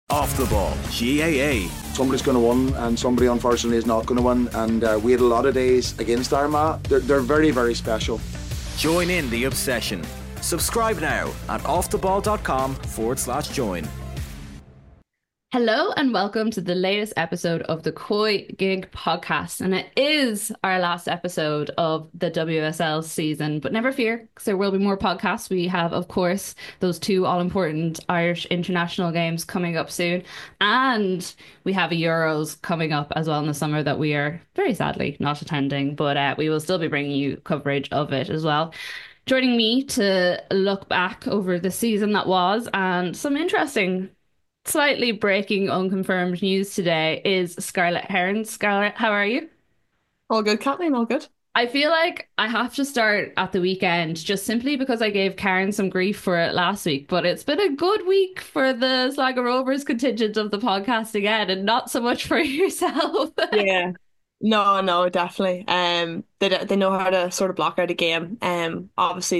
Off the Ball, GAA. Somebody's going to win and somebody unfortunately is not going to win, and we had a lot of days against Armagh. They're very, very special. Join in the obsession. Subscribe now at offtheball.com/join. Hello and welcome to the latest episode of the Koi Gig podcast, and it is our last episode of the WSL season, but never fear because there will be more podcasts. We have, of course, those two all-important Irish international games coming up soon, and we have a Euros coming up as well in the summer that we are very sadly not attending, but we will still be bringing you coverage of it as well. Joining me to look back over the season that was and some interesting slightly breaking unconfirmed news today is Scarlett Heron. Scarlett, how are you? All good, Kathleen, all good. I feel like I have to start at the weekend just simply because I gave Karen some grief for it last week, but it's been a good week for the Sligo Rovers contingent of the podcast again, and not so much for yourself. Yeah. No, definitely. They know how to sort of block out a game. Obviously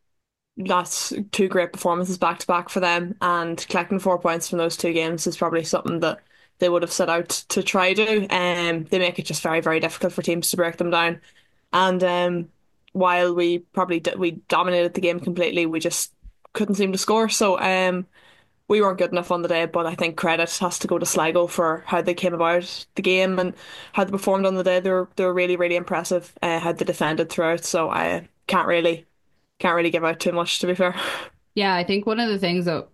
that's two great performances back to back for them, and collecting 4 points from those two games is probably something that they would have set out to try do. They make it just very, very difficult for teams to break them down. And while we probably we dominated the game completely, we just couldn't seem to score. So we weren't good enough on the day, but I think credit has to go to Sligo for how they came about the game and how they performed on the day. They were really, really impressive, how they defended throughout. So I can't really give out too much, to be fair. Yeah, I think one of the things that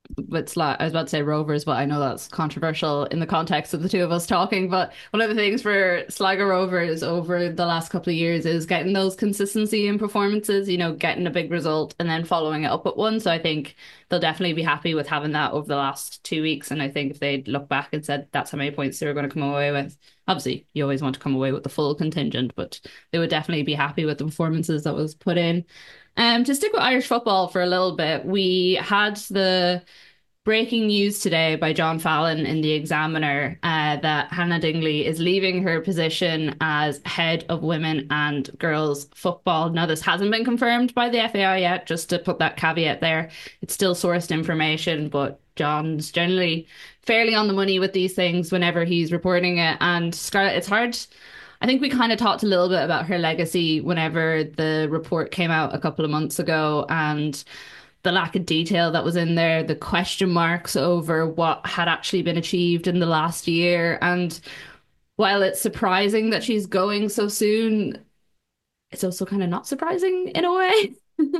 I was about to say Rovers, but I know that's controversial in the context of the two of us talking. But one of the things for Sligo Rovers over the last couple of years is getting those consistency in performances, getting a big result and then following it up with one. So I think they'll definitely be happy with having that over the last 2 weeks. And I think if they'd look back and said that's how many points they were going to come away with, obviously you always want to come away with the full contingent, but they would definitely be happy with the performances that was put in. To stick with Irish football for a little bit, we had the breaking news today by John Fallon in the Examiner that Hannah Dingley is leaving her position as head of women and girls football. Now, this hasn't been confirmed by the FAI yet, just to put that caveat there. It's still sourced information, but John's generally fairly on the money with these things whenever he's reporting it. And Scarlett, it's hard. I think we kind of talked a little bit about her legacy whenever the report came out a couple of months ago, and the lack of detail that was in there, the question marks over what had actually been achieved in the last year. And while it's surprising that she's going so soon, it's also kind of not surprising in a way.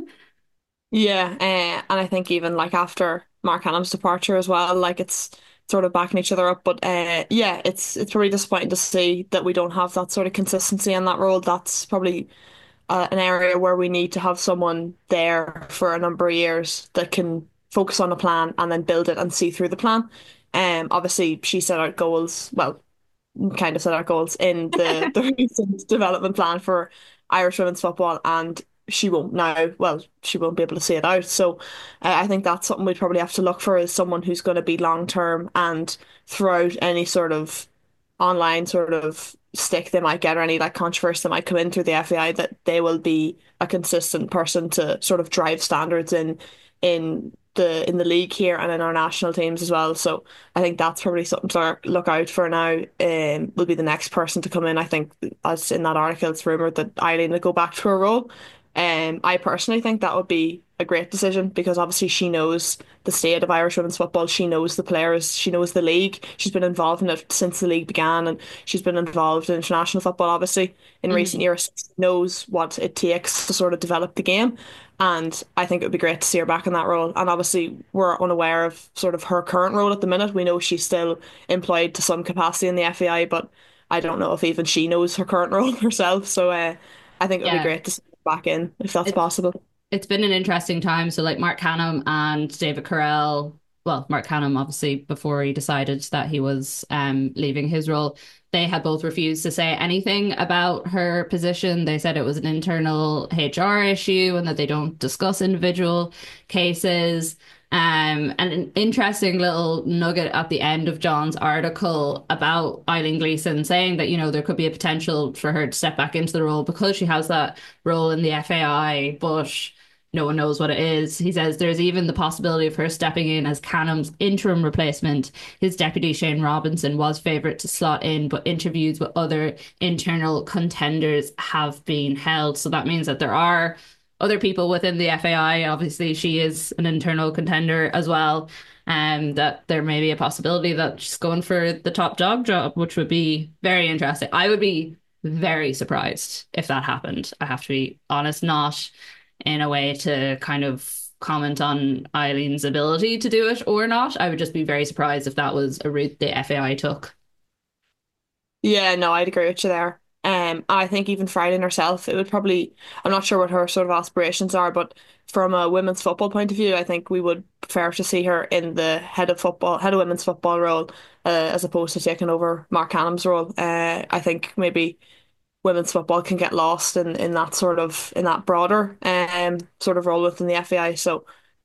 Yeah, and I think even like after Mark Hannam's departure as well, like it's sort of backing each other up. But yeah, it's probably disappointing to see that we don't have that sort of consistency in that role. That's probably an area where we need to have someone there for a number of years that can focus on a plan and then build it and see through the plan. Obviously she set out goals, well, kind of set out goals in the recent development plan for Irish women's football, and she won't be able to see it out. So I think that's something we'd probably have to look for, is someone who's going to be long term, and throughout any sort of online sort of stick they might get or any like controversy that might come in through the FAI, that they will be a consistent person to sort of drive standards in the league here and in our national teams as well. So I think that's probably something to look out for now. Will be the next person to come in. I think, as in that article, it's rumored that Eileen will go back to her role. I personally think that would be a great decision, because obviously she knows the state of Irish women's football. She knows the players. She knows the league. She's been involved in it since the league began, and she's been involved in international football, obviously, in recent years. She knows what it takes to sort of develop the game. And I think it would be great to see her back in that role. And obviously, we're unaware of sort of her current role at the minute. We know she's still employed to some capacity in the FAI, but I don't know if even she knows her current role herself. So I think it would be Yeah, great to see her back in, if that's it's possible. it's been an interesting time. So like Mark Hannam and David Carell, well, Mark Hannam obviously before he decided that he was leaving his role, they had both refused to say anything about her position. They said it was an internal HR issue and that they don't discuss individual cases. And an interesting little nugget at the end of John's article about Eileen Gleeson, saying that, there could be a potential for her to step back into the role because she has that role in the FAI, but no one knows what it is. He says there's even the possibility of her stepping in as Cannum's interim replacement. His deputy Shane Robinson was favourite to slot in, but interviews with other internal contenders have been held. So that means that there are other people within the FAI. Obviously, she is an internal contender as well. That there may be a possibility that she's going for the top dog job, which would be very interesting. I would be very surprised if that happened. I have to be honest, not in a way to kind of comment on Eileen's ability to do it or not. I would just be very surprised if that was a route the FAI took. Yeah, no, I'd agree with you there. I think even Friday herself, it would probably, I'm not sure what her sort of aspirations are, but from a women's football point of view, I think we would prefer to see her in the head of women's football role, as opposed to taking over Mark Hannam's role. I think maybe women's football can get lost in that sort of in that broader sort of role within the FAI. So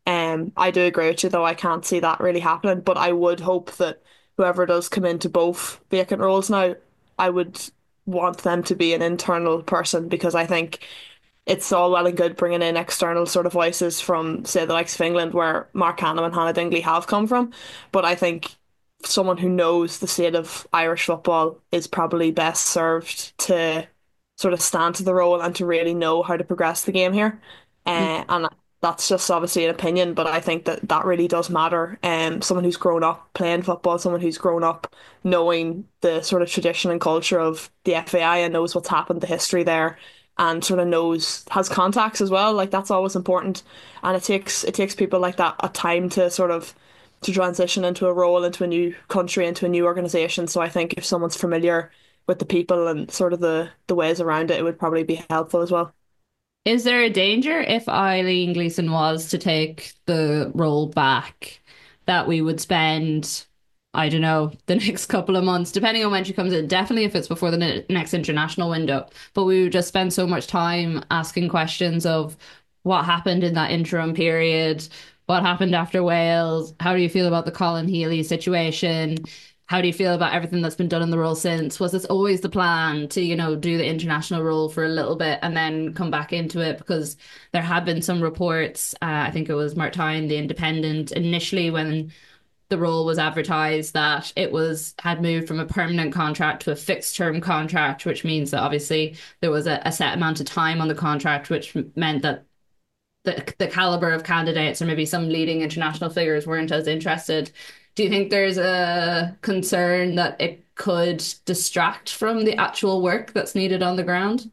I do agree with you, though I can't see that really happening. But I would hope that whoever does come into both vacant roles now, I would want them to be an internal person, because I think it's all well and good bringing in external sort of voices from, say, the likes of England, where Mark Hannam and Hannah Dingley have come from. But I think someone who knows the state of Irish football is probably best served to sort of stand to the role and to really know how to progress the game here. And that's just obviously an opinion, but I think that that really does matter. Someone who's grown up playing football, someone who's grown up knowing the sort of tradition and culture of the FAI and knows what's happened, the history there, and sort of knows, has contacts as well. Like, that's always important, and it takes people like that a time to sort of to transition into a role, into a new country, into a new organization. So I think if someone's familiar with the people and sort of the ways around it, it would probably be helpful as well. Is there a danger if Eileen Gleeson was to take the role back that we would spend, I don't know, the next couple of months, depending on when she comes in, definitely if it's before the next international window, but we would just spend so much time asking questions of what happened in that interim period, what happened after Wales, how do you feel about the Colin Healy situation? How do you feel about everything that's been done in the role since? Was this always the plan to, do the international role for a little bit and then come back into it? Because there had been some reports, I think it was Martine, the Independent, initially when the role was advertised, that it had moved from a permanent contract to a fixed term contract, which means that obviously there was a set amount of time on the contract, which meant that the caliber of candidates or maybe some leading international figures weren't as interested. Do you think there's a concern that it could distract from the actual work that's needed on the ground?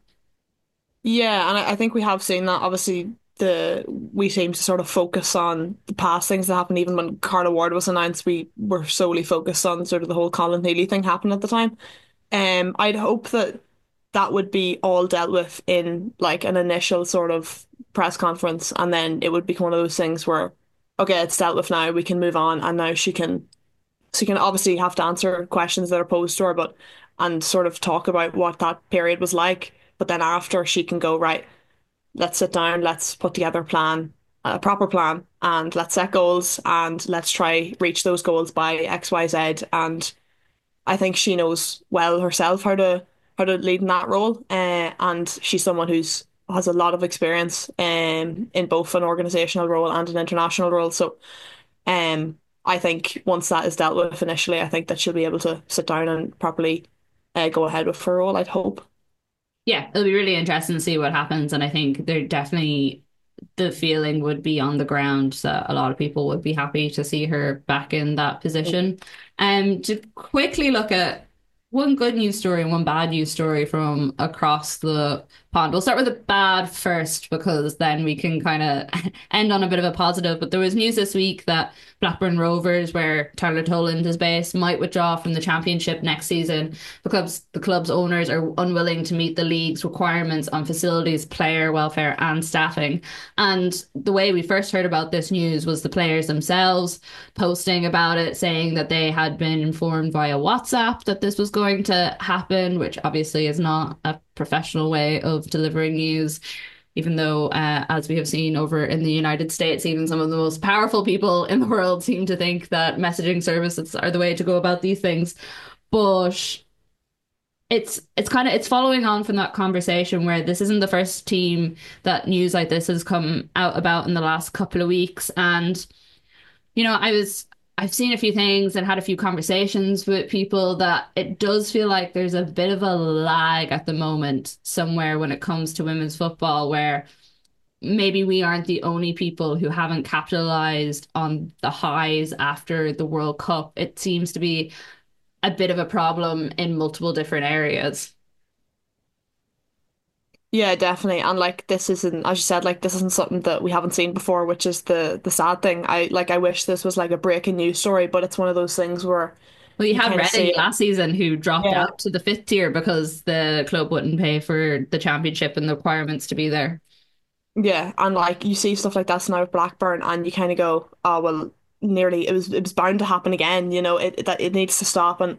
Yeah, and I think we have seen that. Obviously, the we seem to sort of focus on the past things that happened. Even when Carla Ward was announced, we were solely focused on sort of the whole Colin Healy thing happened at the time. I'd hope that that would be all dealt with in like an initial sort of press conference, and then it would become one of those things where, okay, it's dealt with now, we can move on, and now she can obviously have to answer questions that are posed to her, but and sort of talk about what that period was like. But then after, she can go, right, let's sit down, let's put together a plan, a proper plan, and let's set goals and let's try reach those goals by XYZ. And I think she knows well herself how to lead in that role. And she's someone who's has a lot of experience in both an organizational role and an international role. So I think once that is dealt with initially, I think that she'll be able to sit down and properly go ahead with her role, I'd hope. Yeah, it'll be really interesting to see what happens. And I think there definitely the feeling would be on the ground that a lot of people would be happy to see her back in that position. To quickly look at one good news story and one bad news story from across the pond. We'll start with the bad first because then we can kind of end on a bit of a positive. But there was news this week that Blackburn Rovers, where Tyler Toland is based, might withdraw from the championship next season because the club's owners are unwilling to meet the league's requirements on facilities, player welfare, and staffing. And the way we first heard about this news was the players themselves posting about it, saying that they had been informed via WhatsApp that this was going to happen, which obviously is not a professional way of delivering news. Even though, as we have seen over in the United States, even some of the most powerful people in the world seem to think that messaging services are the way to go about these things. But it's following on from that conversation where this isn't the first team that news like this has come out about in the last couple of weeks. And I've seen a few things and had a few conversations with people that it does feel like there's a bit of a lag at the moment somewhere when it comes to women's football, where maybe we aren't the only people who haven't capitalized on the highs after the World Cup. It seems to be a bit of a problem in multiple different areas. Yeah, definitely. And like this isn't, as you said, like this isn't something that we haven't seen before, which is the sad thing. I wish this was like a breaking news story, but it's one of those things where Well, you you had kind of see Reading it. last season who dropped Yeah. out to the fifth tier because the club wouldn't pay for the championship and the requirements to be there. Yeah, and like you see stuff like this now with Blackburn, and you kind of go, oh well, nearly it was bound to happen again. That it needs to stop. And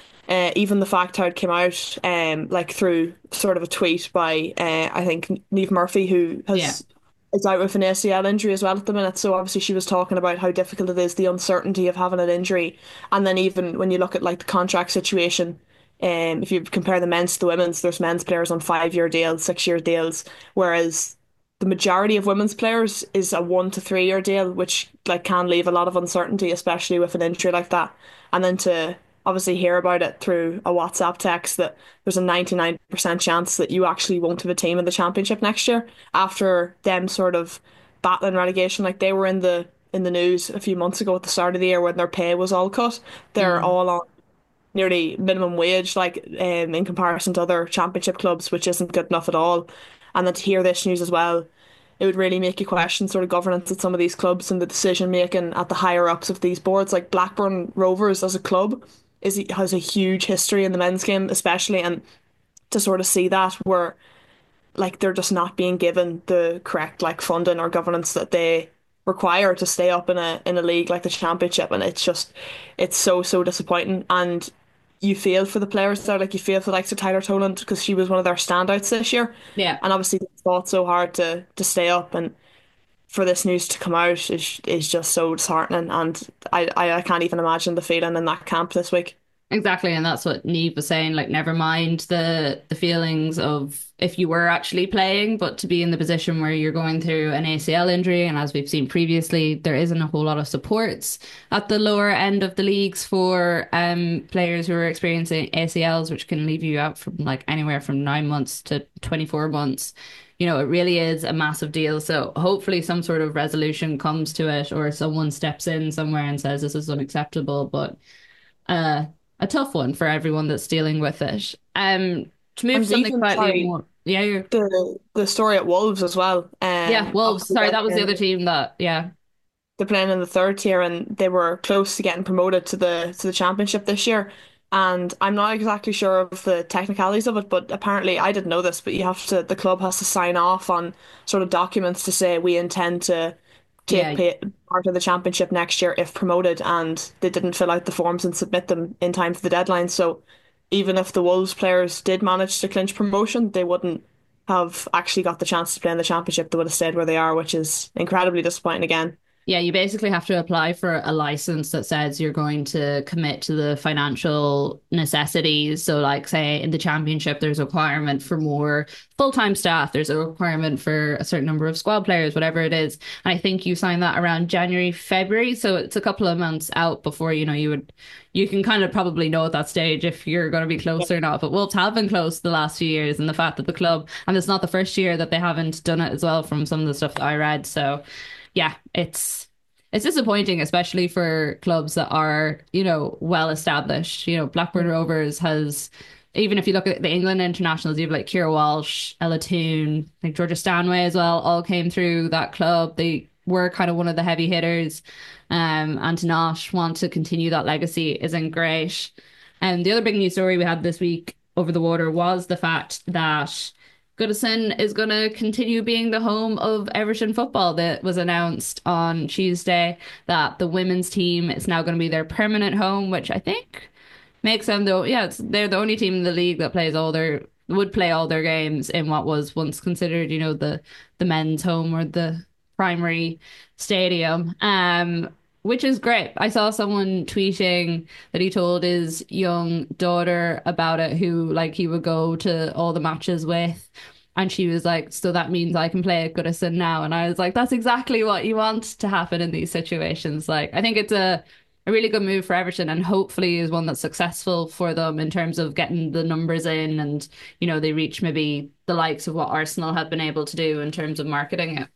even the fact how it came out, like through sort of a tweet by I think Niamh Murphy, who Yeah. has is out with an ACL injury as well at the minute. So obviously she was talking about how difficult it is, the uncertainty of having an injury, and then even when you look at like the contract situation. If you compare the men's to the women's, there's men's players on 5-year deals, 6-year deals, whereas the majority of women's players is a 1 to 3 year deal, which like can leave a lot of uncertainty, especially with an injury like that. And then to obviously hear about it through a WhatsApp text that there's a 99% chance that you actually won't have a team in the championship next year after them sort of battling relegation. Like they were in the news a few months ago at the start of the year when their pay was all cut. They're Mm. all on nearly minimum wage, like in comparison to other championship clubs, which isn't good enough at all. And then to hear this news as well, it would really make you question sort of governance at some of these clubs and the decision making at the higher ups of these boards. Like Blackburn Rovers as a club has a huge history in the men's game, especially, and to sort of see that where like they're just not being given the correct like funding or governance that they require to stay up in a league like the championship, and it's so disappointing. And you feel for the players there, like you feel for the likes of Tyler Toland because she was one of their standouts this year, Yeah. and obviously they fought so hard to stay up, and for this news to come out is just so disheartening, and I can't even imagine the feeling in that camp this week. Exactly, and that's what Neve was saying. Like, never mind the feelings of if you were actually playing, but to be in the position where you're going through an ACL injury, and as we've seen previously, there isn't a whole lot of supports at the lower end of the leagues for players who are experiencing ACLs, which can leave you out from like anywhere from 9 months to 24 months. It really is a massive deal. So hopefully some sort of resolution comes to it, or someone steps in somewhere and says this is unacceptable. But uh, a tough one for everyone that's dealing with it. To move to And something even slightly sorry, more, yeah, the story at Wolves as well. yeah, Wolves. Obviously Sorry, that was the other team that, yeah, they're playing in the third tier, and they were close to getting promoted to the championship this year. And I'm not exactly sure of the technicalities of it, but apparently I didn't know this, but the club has to sign off on sort of documents to say we intend to yeah, part of the championship next year if promoted, and they didn't fill out the forms and submit them in time for the deadline. So even if the Wolves players did manage to clinch promotion, they wouldn't have actually got the chance to play in the championship. They would have stayed where they are, which is incredibly disappointing again. yeah. You basically have to apply for a license that says you're going to commit to the financial necessities. So, like, say in the championship, there's a requirement for more full-time staff. There's a requirement for a certain number of squad players, whatever it is. And I think you sign that around January, February. So it's a couple of months out before, you can kind of probably know at that stage if you're going to be close or not. But Wolves have been close the last few years, and the fact that the club, and it's not the first year that they haven't done it as well from some of the stuff that I read. So yeah, it's disappointing, especially for clubs that are, well established. Blackburn Rovers has, even if you look at the England internationals, you have like Ciara Walsh, Ella Toone, like Georgia Stanway as well, all came through that club. They were kind of one of the heavy hitters. And to not want to continue that legacy isn't great. And the other big news story we had this week over the water was the fact that Goodison is going to continue being the home of Everton football. That was announced on Tuesday that the women's team is now going to be their permanent home, which I think makes them though. Yeah, they're the only team in the league that would play all their games in what was once considered, the men's home or the primary stadium. which is great. I saw someone tweeting that he told his young daughter about it, who like he would go to all the matches with. And she was like, so that means I can play at Goodison now. And I was like, that's exactly what you want to happen in these situations. Like, I think it's a really good move for Everton and hopefully is one that's successful for them in terms of getting the numbers in and, they reach maybe the likes of what Arsenal have been able to do in terms of marketing it.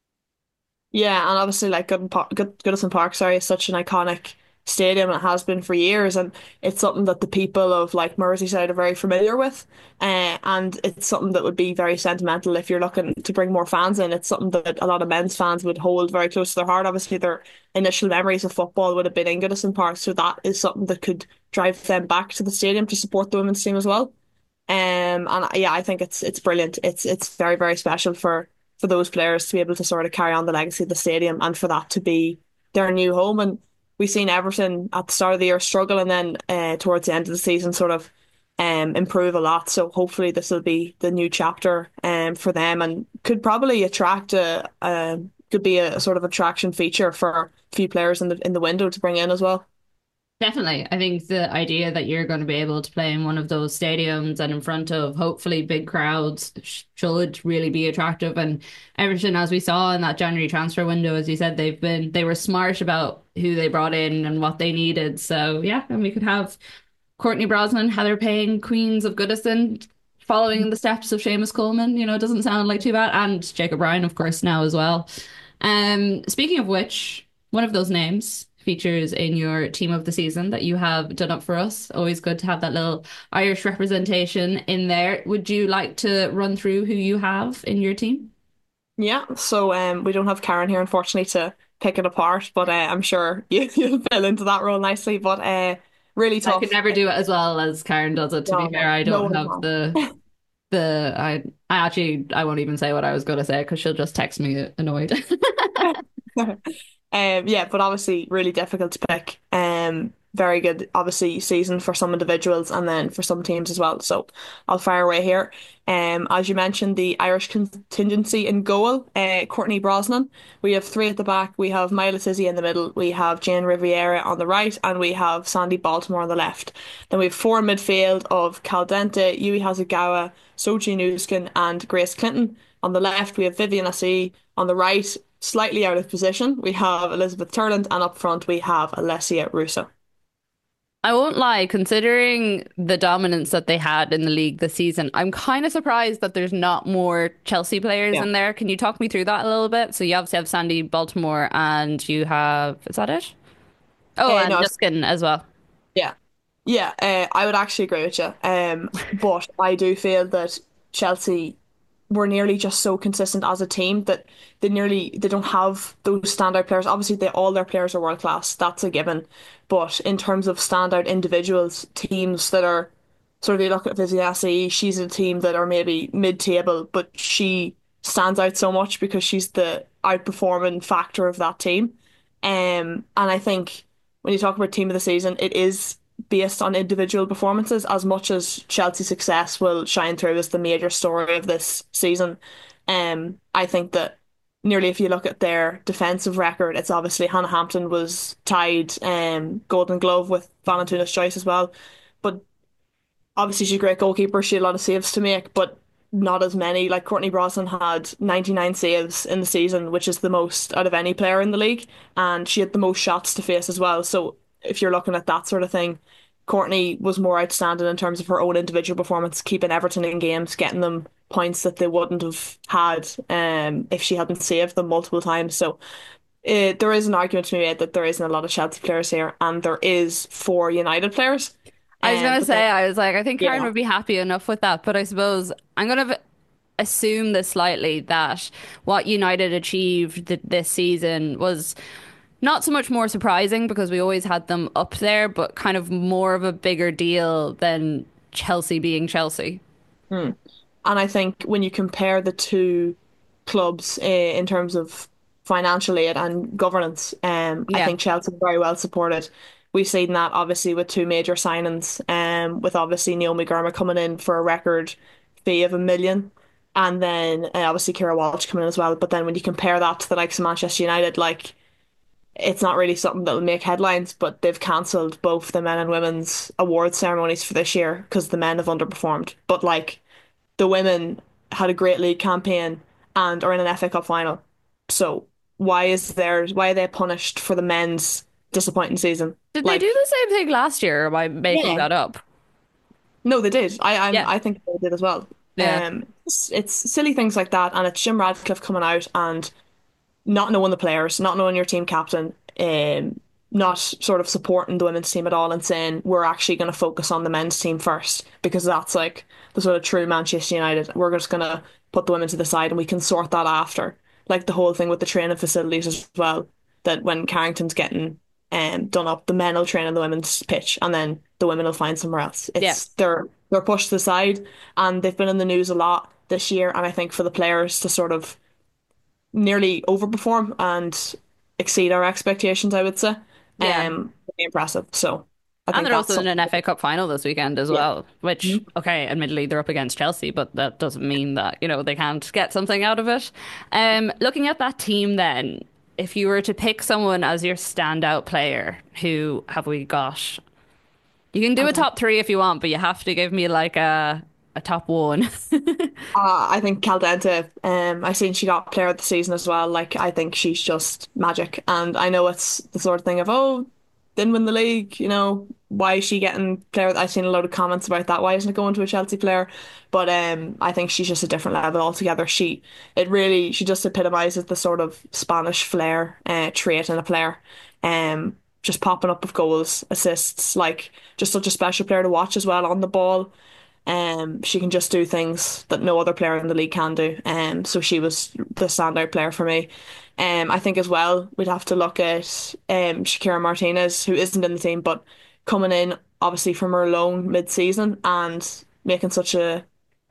Yeah, and obviously, like Goodison Park, sorry, is such an iconic stadium and it has been for years, and it's something that the people of like Merseyside are very familiar with, and it's something that would be very sentimental if you're looking to bring more fans in. It's something that a lot of men's fans would hold very close to their heart. Obviously, their initial memories of football would have been in Goodison Park, so that is something that could drive them back to the stadium to support the women's team as well. And yeah, I think it's brilliant. It's very, very special for those players to be able to sort of carry on the legacy of the stadium and for that to be their new home. And we've seen Everton at the start of the year struggle and then towards the end of the season sort of improve a lot. So hopefully this will be the new chapter for them and could probably attract could be a sort of attraction feature for a few players in the window to bring in as well. Definitely. I think the idea that you're going to be able to play in one of those stadiums and in front of hopefully big crowds should really be attractive. And Everton, as we saw in that January transfer window, as you said, they were smart about who they brought in and what they needed. So yeah, and we could have Courtney Brosnan, Heather Payne, Queens of Goodison, following in the steps of Seamus Coleman. It doesn't sound like too bad. And Jacob Ryan, of course, now as well. Speaking of which, one of those names features in your team of the season that you have done up for us. Always good to have that little Irish representation in there. Would you like to run through who you have in your team? Yeah, so we don't have Karen here, unfortunately, to pick it apart, but I'm sure you'll fill into that role nicely. But really I could tough. never do it as well as Karen does it, to be No, fair. I no don't have one I actually I won't even say what I was going to say because she'll just text me annoyed. can. Yeah, but obviously really difficult to pick. Very good, obviously, season for some individuals and then for some teams as well. So I'll fire away here. As you mentioned, the Irish contingency in goal, Courtney Brosnan. We have three at the back. We have Myla Tizzy in the middle. We have Jane Riviera on the right, and we have Sandy Baltimore on the left. Then we have four in midfield of Caldente, Yui Hasegawa, Sochi Nuskin, and Grace Clinton. On the left, we have Vivian Assi. On the right, slightly out of position, we have Elizabeth Turland, and up front we have Alessia Russo. I won't lie, considering the dominance that they had in the league this season, I'm kind of surprised that there's not more Chelsea players Yeah. in there. Can you talk me through that a little bit? So you obviously have Sandy Baltimore and you have, is that it? Oh, and No, Justin as well. yeah, yeah. I would actually agree with you. But I do feel that Chelsea were nearly just so consistent as a team that they don't have those standout players. Obviously, all their players are world class. That's a given. But in terms of standout individuals, teams that are sort of you look at Viziasi, she's a team that are maybe mid-table, but she stands out so much because she's the outperforming factor of that team. And I think when you talk about team of the season, it is based on individual performances as much as Chelsea's success will shine through as the major story of this season. I think that nearly if you look at their defensive record, it's obviously Hannah Hampton was tied Golden Glove with Valentina's Joyce as well. But obviously she's a great goalkeeper. She had a lot of saves to make, but not as many. Like Courtney Brosnan had 99 saves in the season, which is the most out of any player in the league, and she had the most shots to face as well. So if you're looking at that sort of thing, Courtney was more outstanding in terms of her own individual performance, keeping Everton in games, getting them points that they wouldn't have had if she hadn't saved them multiple times. So there is an argument to be made that there isn't a lot of Chelsea players here, and there is four United players. I was going to But then, say, I was like, I think Karen yeah. would be happy enough with that, but I suppose I'm going to assume this slightly that what United achieved this season was not so much more surprising because we always had them up there, but kind of more of a bigger deal than Chelsea being Chelsea. Hmm. And I think when you compare the two clubs in terms of financial aid and governance, I Yeah. think Chelsea are very well supported. We've seen that obviously with two major signings, with obviously Naomi Gurma coming in for a record fee of 1 million, and then obviously Kira Walsh coming in as well. But then when you compare that to the likes of Manchester United, like it's not really something that'll make headlines, but they've cancelled both the men and women's award ceremonies for this year because the men have underperformed. But like the women had a great league campaign and are in an FA Cup final. So why are they punished for the men's disappointing season? Did they do Like, the same thing last year, or am I making yeah. that up? No, they did. Yeah. I think they did as well. Yeah. It's silly things like that, and it's Jim Radcliffe coming out and not knowing the players, not knowing your team captain, not sort of supporting the women's team at all, and saying we're actually going to focus on the men's team first because that's like the sort of true Manchester United. We're just going to put the women to the side and we can sort that after. Like the whole thing with the training facilities as well, that when Carrington's getting done up, the men will train on the women's pitch and then the women will find somewhere else. Yeah. It's they're pushed to the side and they've been in the news a lot this year, and I think for the players to sort of nearly overperform and exceed our expectations, I would say. Yeah. Pretty impressive. So I And think they're that's also in something. an FA Cup final this weekend as Yeah. well, which, Mhm. okay, admittedly they're up against Chelsea, but that doesn't mean that, they can't get something out of it. Looking at that team then, if you were to pick someone as your standout player, who have we got? You can do a Okay. top three if you want, but you have to give me like a top one. I think Caldente, I seen she got player of the season as well. Like, I think she's just magic. And I know it's the sort of thing of, oh, didn't win the league, why is she getting player? I've seen a load of comments about that. Why isn't it going to a Chelsea player? But I think she's just a different level altogether. She just epitomizes the sort of Spanish flair, trait in a player. Just popping up with goals, assists, like just such a special player to watch as well on the ball. She can just do things that no other player in the league can do. So she was the standout player for me. I think as well we'd have to look at Shakira Martinez, who isn't in the team, but coming in obviously from her loan mid-season and making such a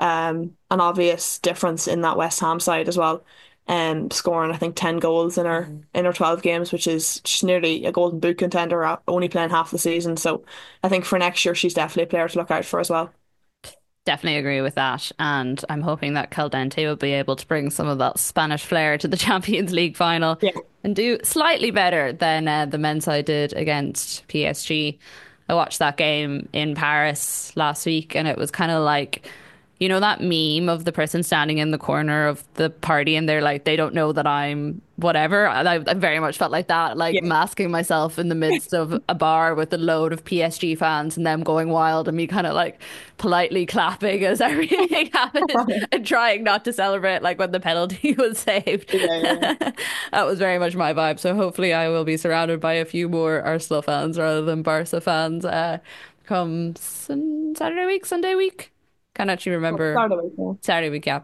an obvious difference in that West Ham side as well. Scoring I think 10 goals in her 12 games, which is she's nearly a Golden Boot contender, only playing half the season. So I think for next year she's definitely a player to look out for as well. Definitely agree with that. And I'm hoping that Caldente will be able to bring some of that Spanish flair to the Champions League final Yeah. and do slightly better than the men's side did against PSG. I watched that game in Paris last week, and it was kind of like, that meme of the person standing in the corner of the party and they're like, they don't know that I'm whatever. I very much felt like that, like Yeah. masking myself in the midst of a bar with a load of PSG fans and them going wild and me kind of like politely clapping as everything happened and trying not to celebrate like when the penalty was saved. Yeah, yeah, That was very much my vibe. So hopefully I will be surrounded by a few more Arsenal fans rather than Barca fans come Saturday week, Sunday week. Can't actually remember. yeah. Saturday week, yeah.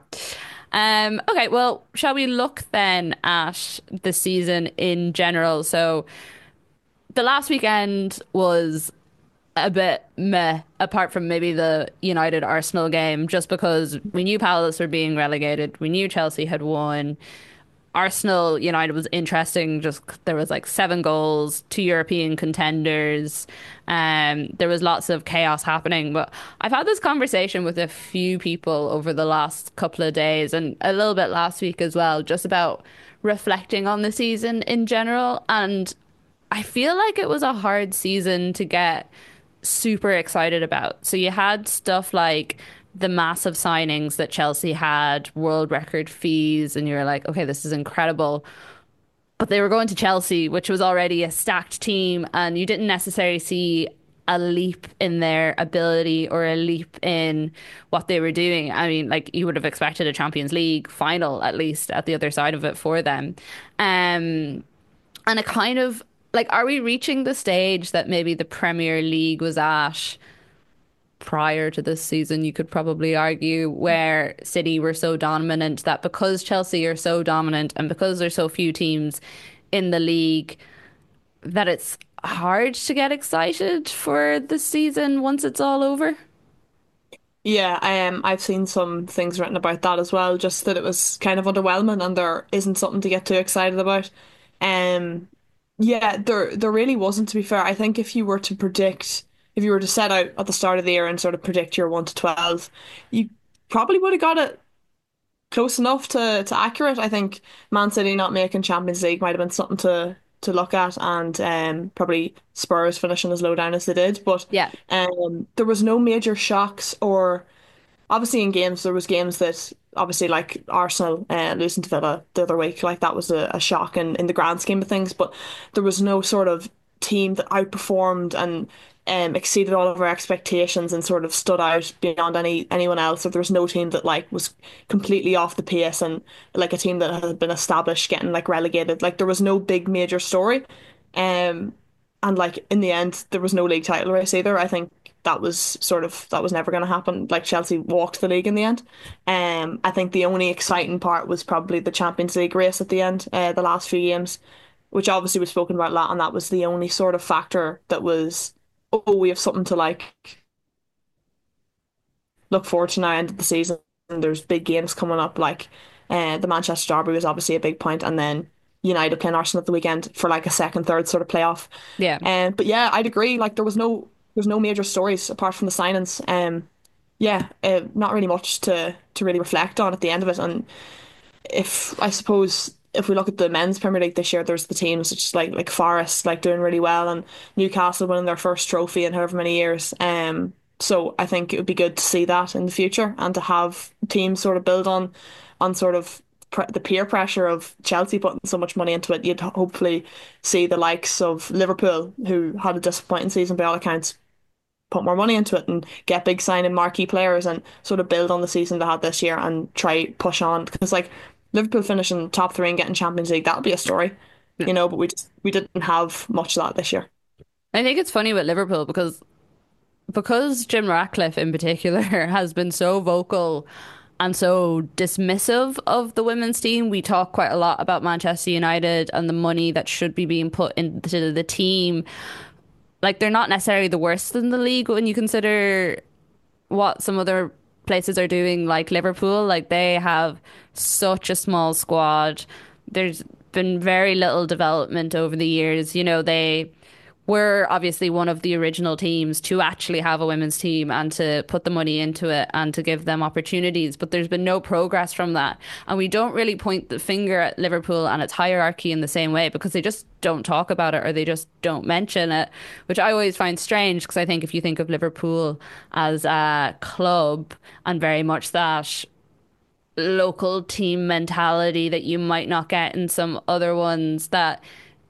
Okay, well, shall we look then at the season in general? So the last weekend was a bit meh, apart from maybe the United Arsenal game, just because we knew Palace were being relegated, we knew Chelsea had won. Arsenal United was interesting. Just there was like 7 goals, two European contenders. There was lots of chaos happening. But I've had this conversation with a few people over the last couple of days and a little bit last week as well, just about reflecting on the season in general. And I feel like it was a hard season to get super excited about. So you had stuff like the massive signings that Chelsea had, world record fees, and you're like, okay, this is incredible. But they were going to Chelsea, which was already a stacked team, and you didn't necessarily see a leap in their ability or a leap in what they were doing. I mean, like you would have expected a Champions League final at least at the other side of it for them. And it kind of like, are we reaching the stage that maybe the Premier League was at prior to this season, you could probably argue, where City were so dominant that because Chelsea are so dominant and because there's so few teams in the league, that it's hard to get excited for the season once it's all over? Yeah, I've seen some things written about that as well, just that it was kind of underwhelming and there isn't something to get too excited about. Um, yeah, there really wasn't, to be fair. I think if you were to set out at the start of the year and sort of predict your 1 to 12, you probably would have got it close enough to accurate. I think Man City not making Champions League might have been something to look at, and probably Spurs finishing as low down as they did. But Yeah. there was no major shocks, or obviously in games there was games that obviously like Arsenal losing to Villa the other week, like that was a shock in the grand scheme of things. But there was no sort of team that outperformed and exceeded all of our expectations and sort of stood out beyond anyone else. Or there was no team that like was completely off the pace and like a team that had been established getting like relegated. Like there was no big major story. Um, and like in the end, there was no league title race either. I think that was never going to happen. Like Chelsea walked the league in the end. I think the only exciting part was probably the Champions League race at the end, the last few games, which obviously was spoken about a lot, and that was the only sort of factor that was, oh, we have something to like look forward to now end of the season. There's big games coming up, like the Manchester Derby was obviously a big point, and then United playing Arsenal at the weekend for like a second, third sort of playoff. Yeah. But yeah, I'd agree. Like there's no major stories apart from the signings. Yeah, not really much to really reflect on at the end of it. And if I suppose if we look at the men's Premier League this year, there's the teams such as like Forest like doing really well, and Newcastle winning their first trophy in however many years. So I think it would be good to see that in the future and to have teams sort of build on sort of the peer pressure of Chelsea putting so much money into it. You'd hopefully see the likes of Liverpool, who had a disappointing season by all accounts, put more money into it and get big signing marquee players and sort of build on the season they had this year and try push on, because like Liverpool finishing top three and getting Champions League, that'll be a story, Yeah. you know, but we didn't have much of that this year. I think it's funny with Liverpool because Jim Ratcliffe in particular has been so vocal and so dismissive of the women's team. We talk quite a lot about Manchester United and the money that should be being put into the team. Like they're not necessarily the worst in the league when you consider what some other places are doing, like Liverpool. Like they have such a small squad. There's been very little development over the years. You know, they were obviously one of the original teams to actually have a women's team and to put the money into it and to give them opportunities. But there's been no progress from that. And we don't really point the finger at Liverpool and its hierarchy in the same way because they just don't talk about it or they just don't mention it, which I always find strange because I think if you think of Liverpool as a club and very much that local team mentality that you might not get in some other ones, that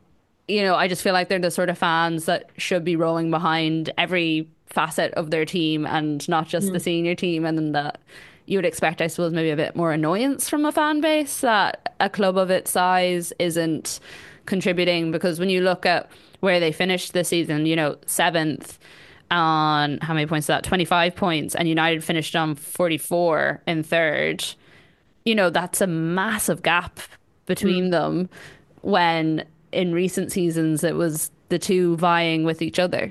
I just feel like they're the sort of fans that should be rowing behind every facet of their team and not just the senior team. And then that you would expect, I suppose, maybe a bit more annoyance from a fan base that a club of its size isn't contributing. Because when you look at where they finished this season, seventh on how many points is that? 25 points, and United finished on 44 in third. That's a massive gap between them when in recent seasons it was the two vying with each other.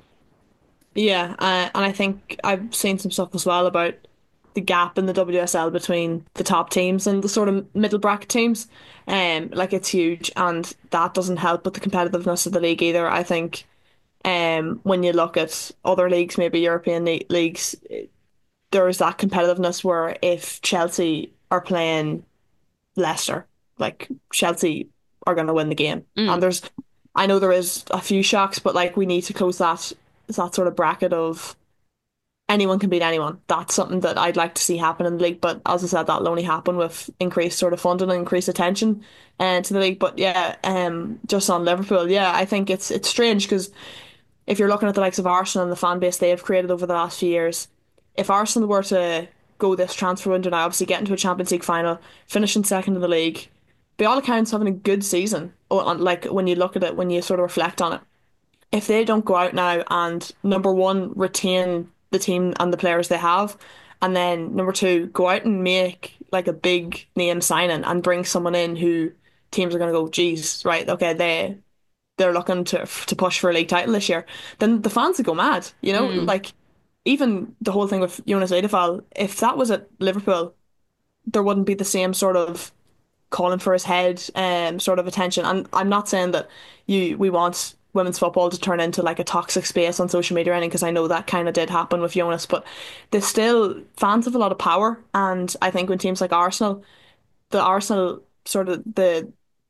Yeah, and I think I've seen some stuff as well about the gap in the WSL between the top teams and the sort of middle bracket teams. Like it's huge, and that doesn't help with the competitiveness of the league either. I think, when you look at other leagues, maybe European leagues, there is that competitiveness where if Chelsea are playing Leicester, like Chelsea are going to win the game. And I know there is a few shocks, but like we need to close that sort of bracket of anyone can beat anyone. That's something that I'd like to see happen in the league. But as I said, that'll only happen with increased sort of funding and increased attention to the league. But yeah, just on Liverpool, yeah, I think it's strange because if you're looking at the likes of Arsenal and the fan base they have created over the last few years, if Arsenal were to go this transfer window now, obviously get into a Champions League final, finishing second in the league, by all accounts having a good season, like when you look at it, when you sort of reflect on it, if they don't go out now and number one, retain the team and the players they have, and then number two, go out and make like a big name signing and bring someone in who teams are going to go, geez, right, okay, they're looking to push for a league title this year, then the fans would go mad, like even the whole thing with Jonas Eidevall, if that was at Liverpool, there wouldn't be the same sort of calling for his head sort of attention. And I'm not saying that we want women's football to turn into like a toxic space on social media or anything, because I know that kind of did happen with Jonas, but there's still fans have a lot of power. And I think when teams like Arsenal, the Arsenal sort of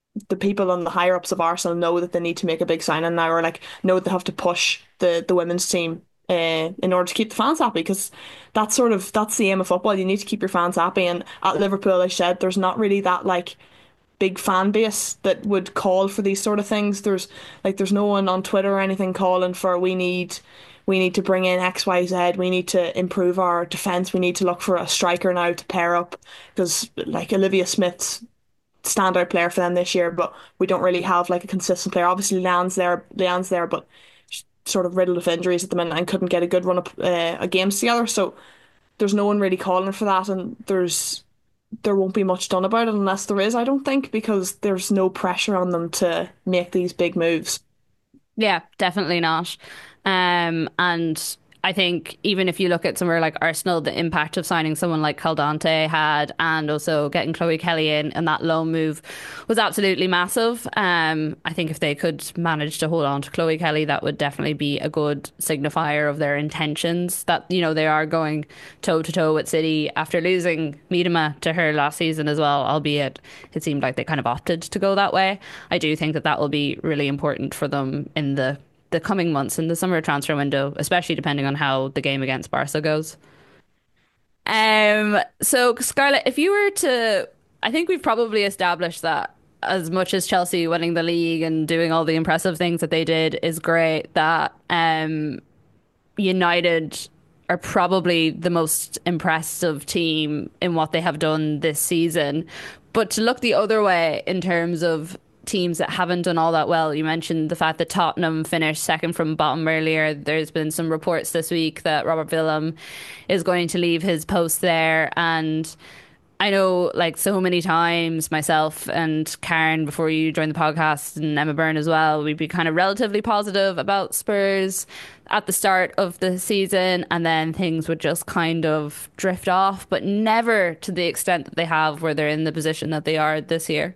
the people on the higher ups of Arsenal know that they need to make a big signing now, or like know they have to push the women's team in order to keep the fans happy, because that's the aim of football. You need to keep your fans happy, and at Liverpool, like I said, there's not really that like big fan base that would call for these sort of things. There's no one on Twitter or anything calling for we need to bring in XYZ. We need to improve our defense. We need to look for a striker now to pair up, because like Olivia Smith's standout player for them this year, but we don't really have like a consistent player. Obviously, Leanne's there, but she's sort of riddled with injuries at the minute and couldn't get a good run of games together. So there's no one really calling for that, and there won't be much done about it unless there is, I don't think, because there's no pressure on them to make these big moves. Yeah, definitely not. And I think even if you look at somewhere like Arsenal, the impact of signing someone like Caldante had, and also getting Chloe Kelly in and that loan move was absolutely massive. I think if they could manage to hold on to Chloe Kelly, that would definitely be a good signifier of their intentions. That, you know, they are going toe to toe with City after losing Miedema to her last season as well, albeit it seemed like they kind of opted to go that way. I do think that that will be really important for them in the coming months in the summer transfer window, especially depending on how the game against Barca goes. So Scarlett, if you were to, I think we've probably established that as much as Chelsea winning the league and doing all the impressive things that they did is great, that United are probably the most impressive team in what they have done this season. But to look the other way in terms of teams that haven't done all that well, you mentioned the fact that Tottenham finished second from bottom earlier. There's been some reports this week that Robert Willem is going to leave his post there. And I know, like, so many times, myself and Karen, before you joined the podcast, and Emma Byrne as well, we'd be kind of relatively positive about Spurs at the start of the season, and then things would just kind of drift off, but never to the extent that they have, where they're in the position that they are this year.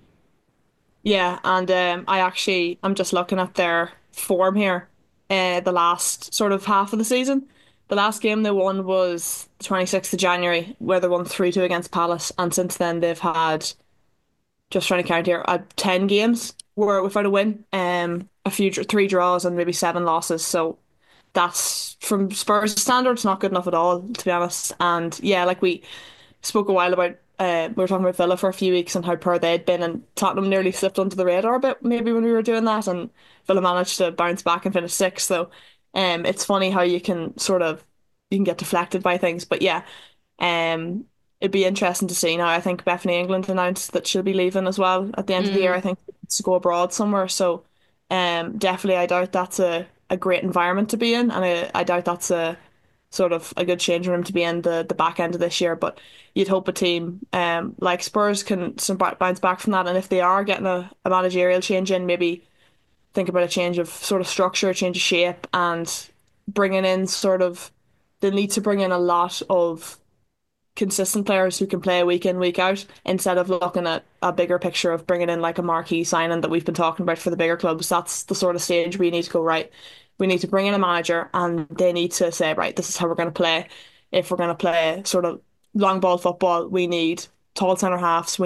Yeah, and I'm just looking at their form here, the last sort of half of the season. The last game they won was the 26th of January, where they won 3-2 against Palace, and since then they've had, just trying to count here, 10 games where without a win, three draws and maybe seven losses. So that's, from Spurs standards, not good enough at all, to be honest. And yeah, like we spoke a while about, we were talking about Villa for a few weeks and how poor they'd been, and Tottenham nearly slipped under the radar a bit maybe when we were doing that, and Villa managed to bounce back and finish sixth. So it's funny how you can get deflected by things. But yeah, um it'd be interesting to see now. I think Bethany England announced that she'll be leaving as well at the end of the year. I think to go abroad somewhere. So definitely I doubt that's a great environment to be in, and I doubt that's a sort of a good changing room to be in the back end of this year. But you'd hope a team like Spurs can bounce back from that, and if they are getting a managerial change in, maybe think about a change of sort of structure, a change of shape, and bringing in sort of they need to bring in a lot of consistent players who can play week in, week out, instead of looking at a bigger picture of bringing in like a marquee signing that we've been talking about for the bigger clubs. That's the sort of stage where you need to go, right. We need to bring in a manager, and they need to say, right, this is how we're going to play. If we're going to play sort of long ball football, we need tall centre halves.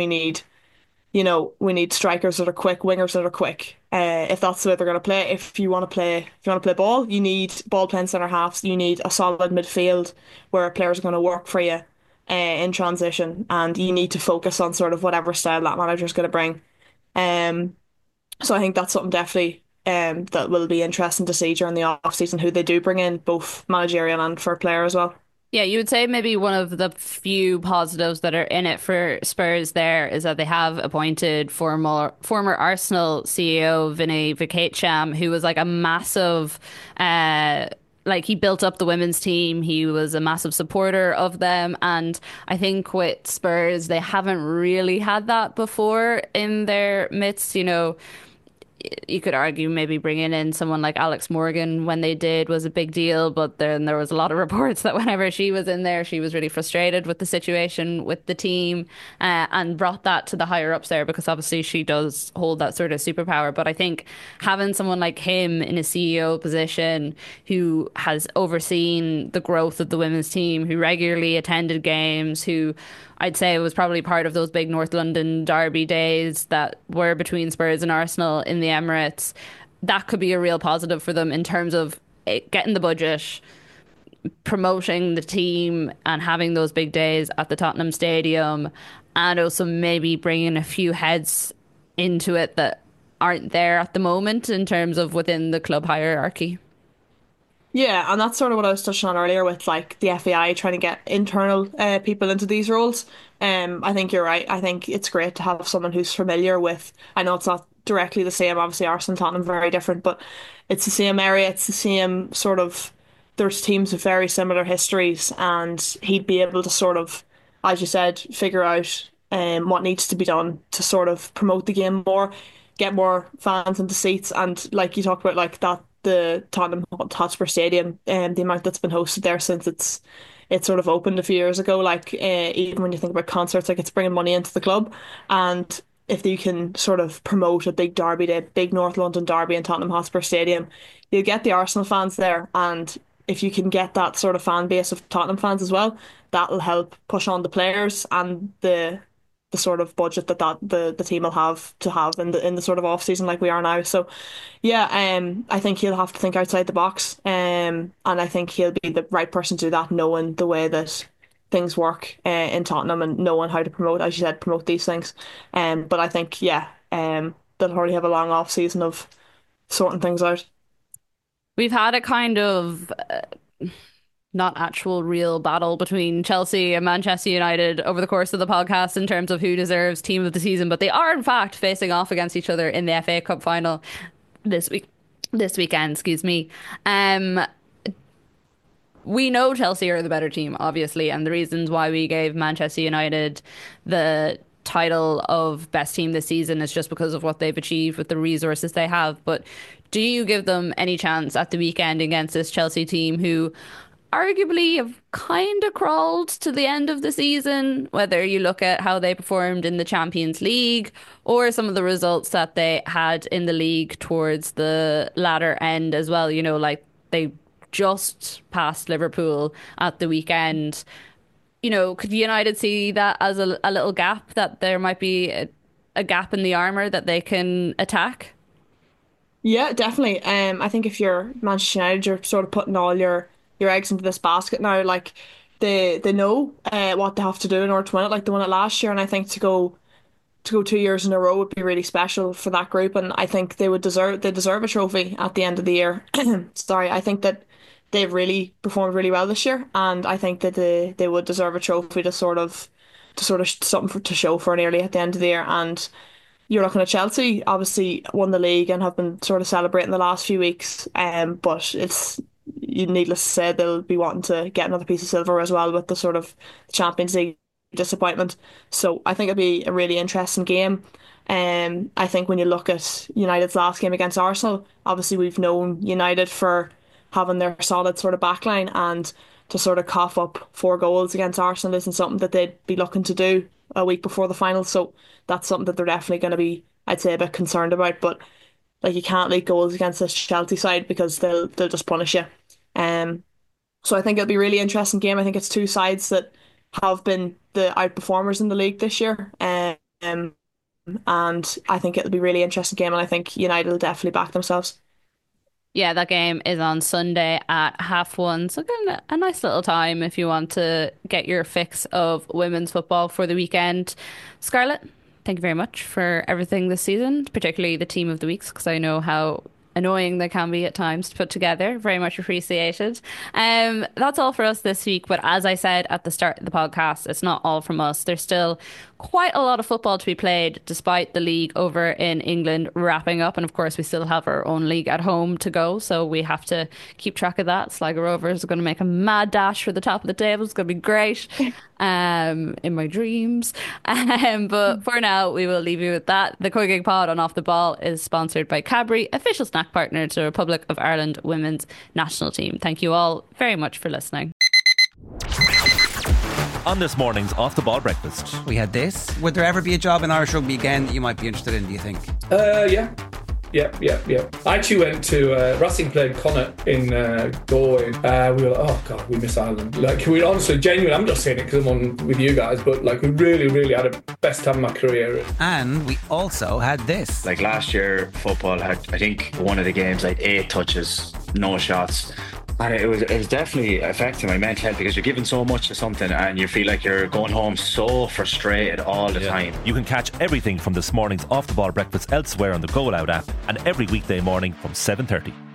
We need strikers that are quick, wingers that are quick. If that's the way they're going to play, if you want to play ball, you need ball playing centre halves. You need a solid midfield where players are going to work for you in transition, and you need to focus on sort of whatever style that manager is going to bring. Um, so I think that's something definitely that will be interesting to see during the off season, who they do bring in, both managerial and for player as well. Yeah, you would say maybe one of the few positives that are in it for Spurs there is that they have appointed former Arsenal CEO Vinny Venkatesham, who was like a massive like he built up the women's team. He was a massive supporter of them, and I think with Spurs they haven't really had that before in their midst, you know. You could argue maybe bringing in someone like Alex Morgan when they did was a big deal, but then there was a lot of reports that whenever she was in there, she was really frustrated with the situation with the team, and brought that to the higher ups there, because obviously she does hold that sort of superpower. But I think having someone like him in a CEO position who has overseen the growth of the women's team, who regularly attended games, who I'd say it was probably part of those big North London derby days that were between Spurs and Arsenal in the Emirates. That could be a real positive for them in terms of getting the budget, promoting the team and having those big days at the Tottenham Stadium, and also maybe bringing a few heads into it that aren't there at the moment in terms of within the club hierarchy. Yeah, and that's sort of what I was touching on earlier with like the FAI trying to get internal people into these roles. I think you're right. I think it's great to have someone who's familiar with. I know it's not directly the same. Obviously, Arsenal and Tottenham are very different, but it's the same area. It's the same sort of. There's teams with very similar histories, and he'd be able to sort of, as you said, figure out what needs to be done to sort of promote the game more, get more fans into seats, and like you talked about, like that the Tottenham Hotspur Stadium and the amount that's been hosted there since it's sort of opened a few years ago. Like even when you think about concerts, like it's bringing money into the club, and if you can sort of promote a big derby day, big North London derby in Tottenham Hotspur Stadium, you'll get the Arsenal fans there, and if you can get that sort of fan base of Tottenham fans as well, that'll help push on the players and the sort of budget the team will have to have in the sort of off season like we are now. So yeah, I think he'll have to think outside the box, and I think he'll be the right person to do that, knowing the way that things work in Tottenham and knowing how to promote, as you said, promote these things. But I think they'll probably have a long off season of sorting things out. We've had a kind of not actual real battle between Chelsea and Manchester United over the course of the podcast in terms of who deserves team of the season, but they are in fact facing off against each other in the FA Cup final this weekend, excuse me. We know Chelsea are the better team, obviously, and the reasons why we gave Manchester United the title of best team this season is just because of what they've achieved with the resources they have. But do you give them any chance at the weekend against this Chelsea team who arguably have kind of crawled to the end of the season, whether you look at how they performed in the Champions League or some of the results that they had in the league towards the latter end as well? You know, like they just passed Liverpool at the weekend. You know, could United see that as a little gap, that there might be a gap in the armour that they can attack? Yeah, definitely. I think if you're Manchester United, you're sort of putting all your eggs into this basket now. Like they know what they have to do in order to win it. Like they won it last year, and I think to go 2 years in a row would be really special for that group. And I think they deserve a trophy at the end of the year. Sorry, I think that they've really performed really well this year, and I think that they would deserve a trophy to sort of something to show for nearly at the end of the year. And you're looking at Chelsea, obviously won the league and have been sort of celebrating the last few weeks. But it's needless to say they'll be wanting to get another piece of silver as well with the sort of Champions League disappointment. So I think it'll be a really interesting game. I think when you look at United's last game against Arsenal, obviously we've known United for having their solid sort of backline, and to sort of cough up 4 goals against Arsenal isn't something that they'd be looking to do a week before the final. So that's something that they're definitely going to be, I'd say, a bit concerned about. But like you can't leak goals against this Chelsea side because they'll just punish you. So I think it'll be a really interesting game. I think it's two sides that have been the outperformers in the league this year. And I think it'll be a really interesting game, and I think United will definitely back themselves. Yeah, that game is on Sunday at 1:30. So kind of a nice little time if you want to get your fix of women's football for the weekend. Scarlett, thank you very much for everything this season, particularly the team of the weeks, because I know how annoying they can be at times to put together. Very much appreciated. That's all for us this week. But as I said at the start of the podcast, it's not all from us. There's still quite a lot of football to be played, despite the league over in England wrapping up. And of course, we still have our own league at home to go, so we have to keep track of that. Sligo Rovers are going to make a mad dash for the top of the table. It's going to be great. In my dreams. But for now, we will leave you with that. The Coigig Pod on Off the Ball is sponsored by Cadbury, official snack partner to the Republic of Ireland women's national team. Thank you all very much for listening. On this morning's Off the Ball breakfast, we had this. Would there ever be a job in Irish rugby again that you might be interested in, do you think? Yeah. Yeah. I actually went to Racing played Connacht in Galway. We were like, oh God, we miss Ireland. Like, we honestly, genuinely, I'm just saying it because I'm on with you guys, but like, we really had the best time of my career. And we also had this. Like last year, football had, I think, one of the games like 8 touches, no shots. And it was definitely affecting my mental health because you're giving so much to something and you feel like you're going home so frustrated all the time. You can catch everything from this morning's Off the Ball breakfast elsewhere on the Go Loud app and every weekday morning from 7:30.